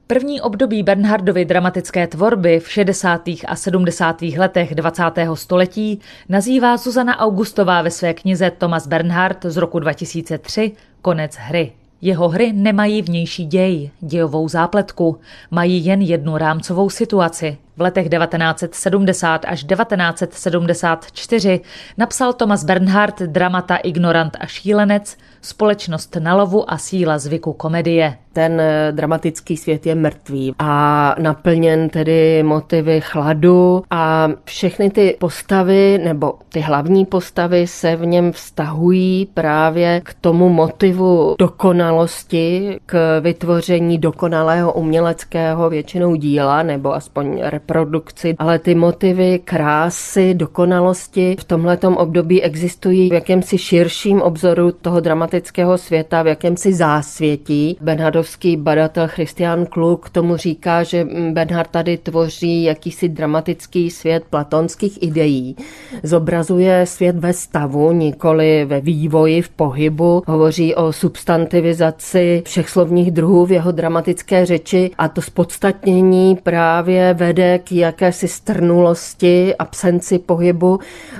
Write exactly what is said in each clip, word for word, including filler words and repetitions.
První období Bernhardovy dramatické tvorby v šedesátých a sedmdesátých letech dvacátého století nazývá Zuzana Augustová ve své knize Thomas Bernhard z roku dva tisíce tři Konec hry. Jeho hry nemají vnější děj, dějovou zápletku, mají jen jednu rámcovou situaci. V letech devatenáct set sedmdesát až devatenáct set sedmdesát čtyři napsal Thomas Bernhard dramata Ignorant a šílenec, Společnost na lovu a síla zvyku komedie. Ten dramatický svět je mrtvý a naplněn tedy motivy chladu a všechny ty postavy nebo ty hlavní postavy se v něm vztahují právě k tomu motivu dokonalosti, k vytvoření dokonalého uměleckého většinou díla nebo aspoň reprodukci, ale ty motivy krásy, dokonalosti v tomhletom období existují v jakémsi širším obzoru toho dramatického světa, v jakémsi zásvětí. Bernhardovský badatel Christian Klug k tomu říká, že Bernhard tady tvoří jakýsi dramatický svět platonských ideí. Zobrazuje svět ve stavu, nikoli ve vývoji, v pohybu. Hovoří o substantivizaci všech slovních druhů v jeho dramatické řeči a to spodstatnění právě vede k jakési strnulosti, absenci pohybu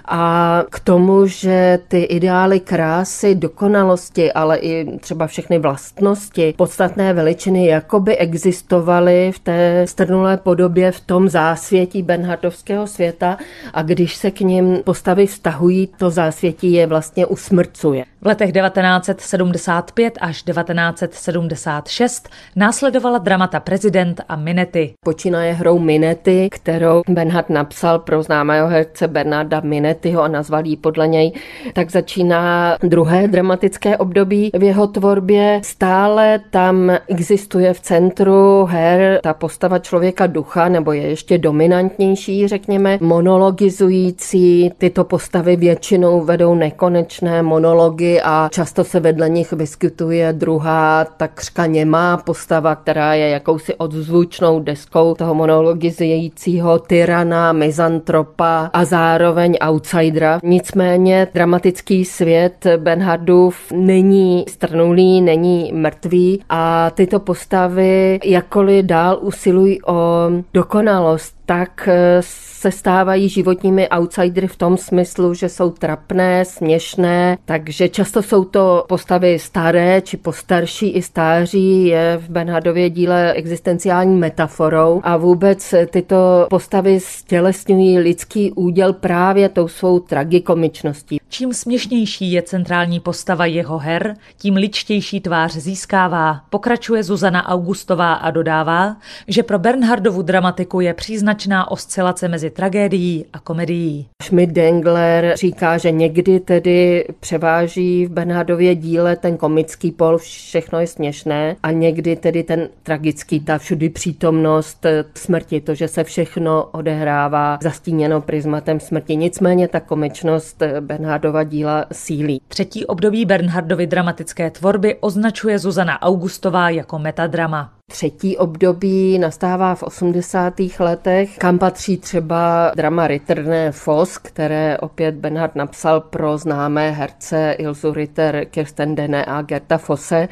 a k tomu, že ty ideály krásy, dokonalosti, ale i třeba všechny vlastnosti, podstatné veličiny jakoby existovaly v té strnulé podobě v tom zásvětí bernhardovského světa a když se k nim postavy vztahují, to zásvětí je vlastně usmrcuje. V letech devatenáct set sedmdesát pět až devatenáct set sedmdesát šest následovala dramata Prezident a Minety. Počínaje hrou Minety, kterou Bernhard napsal pro známého herce Bernarda Minetyho a nazval ji podle něj, tak začíná druhé dramatické období v jeho tvorbě. Stále tam existuje v centru her ta postava člověka ducha, nebo je ještě dominantnější, řekněme, monologizující. Tyto postavy většinou vedou nekonečné monology a často se vedle nich vyskytuje druhá takřka němá postava, která je jakousi odzvučnou deskou toho monologizujícího tyrana, mizantropa a zároveň outsidera. Nicméně dramatický svět Bernhardův není strnulý, není mrtvý a tyto postavy jakkoliv dál usilují o dokonalost, tak se stávají životními outsidery v tom smyslu, že jsou trapné, směšné, takže často jsou to postavy staré či postarší i stáří, je v Bernhardově díle existenciální metaforou a vůbec tyto postavy stělesňují lidský úděl právě tou svou tragikomičností. Čím směšnější je centrální postava jeho her, tím ličtější tvář získává, pokračuje Zuzana Augustová a dodává, že pro Bernhardovu dramatiku je příznačná oscilace mezi tragédií a komedií. Schmidt-Dengler říká, že někdy tedy převáží v Bernhardově díle ten komický pol, všechno je směšné, a někdy tedy ten tragický, ta všudy přítomnost smrti, to, že se všechno odehrává zastíněno prismatem smrti. Nicméně ta komičnost Bernhardova díla sílí. Třetí období Bernhardovy dramatické tvorby označuje Zuzana Augustová jako metadrama. Třetí období nastává v osmdesátých letech, kam patří třeba drama Ritterné Foss, které opět Bernhard napsal pro známé herce Ilzu Ritter, Kirsten Dene a Gerta Fosse,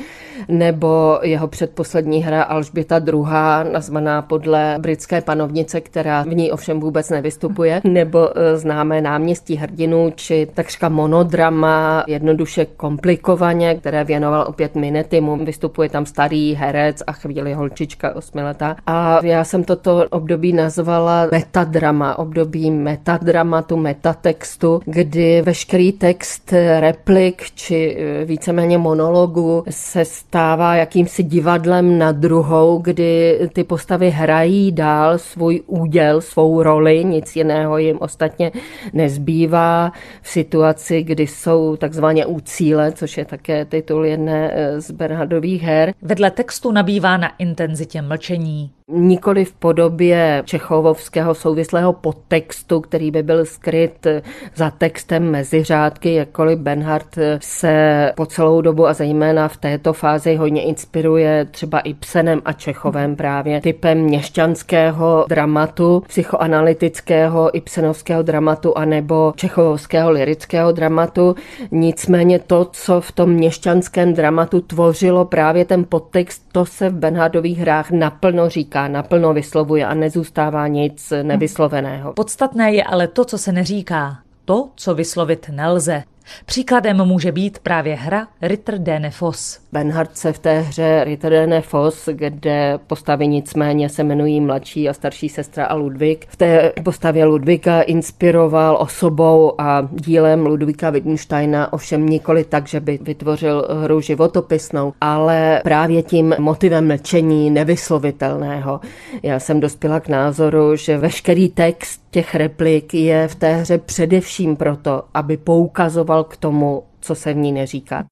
nebo jeho předposlední hra Alžběta druhá, nazvaná podle britské panovnice, která v ní ovšem vůbec nevystupuje, nebo známé Náměstí hrdinů, či takřka monodrama, jednoduše komplikovaně, které věnoval opět Minetymu. Vystupuje tam starý herec a chvíli holčička osmiletá. A já jsem toto období nazvala metadrama, období metadramatu, metatextu, kdy veškerý text replik či víceméně monologu se stává jakýmsi divadlem na druhou, kdy ty postavy hrají dál svůj úděl, svou roli, nic jiného jim ostatně nezbývá v situaci, kdy jsou takzvaně u cíle, což je také titul jedné z Bernhardových her. Vedle textu nabývá na intenzitě mlčení. Nikoli v podobě čechovovského souvislého podtextu, který by byl skryt za textem mezi řádky, jakkoliv Bernhard se po celou dobu a zejména v této fázi hodně inspiruje třeba Ibsenem a Čechovem právě typem měšťanského dramatu, psychoanalytického ibsenovského dramatu anebo čechovského lyrického dramatu. Nicméně to, co v tom měšťanském dramatu tvořilo právě ten podtext, to se v Bernhardových hrách naplno říká, naplno vyslovuje a nezůstává nic nevysloveného. Podstatné je ale to, co se neříká, to, co vyslovit nelze. Příkladem může být právě hra Ritter Dane Foss. Bernhard se v té hře Ritter Dane Foss, kde postavy nicméně se jmenují mladší a starší sestra a Ludvík, v té postavě Ludvíka inspiroval osobou a dílem Ludvíka Wittgensteina, ovšem nikoli tak, že by vytvořil hru životopisnou, ale právě tím motivem mlčení nevyslovitelného. Já jsem dospěla k názoru, že veškerý text těch replik je v té hře především proto, aby poukazoval k tomu, co se v ní neříká.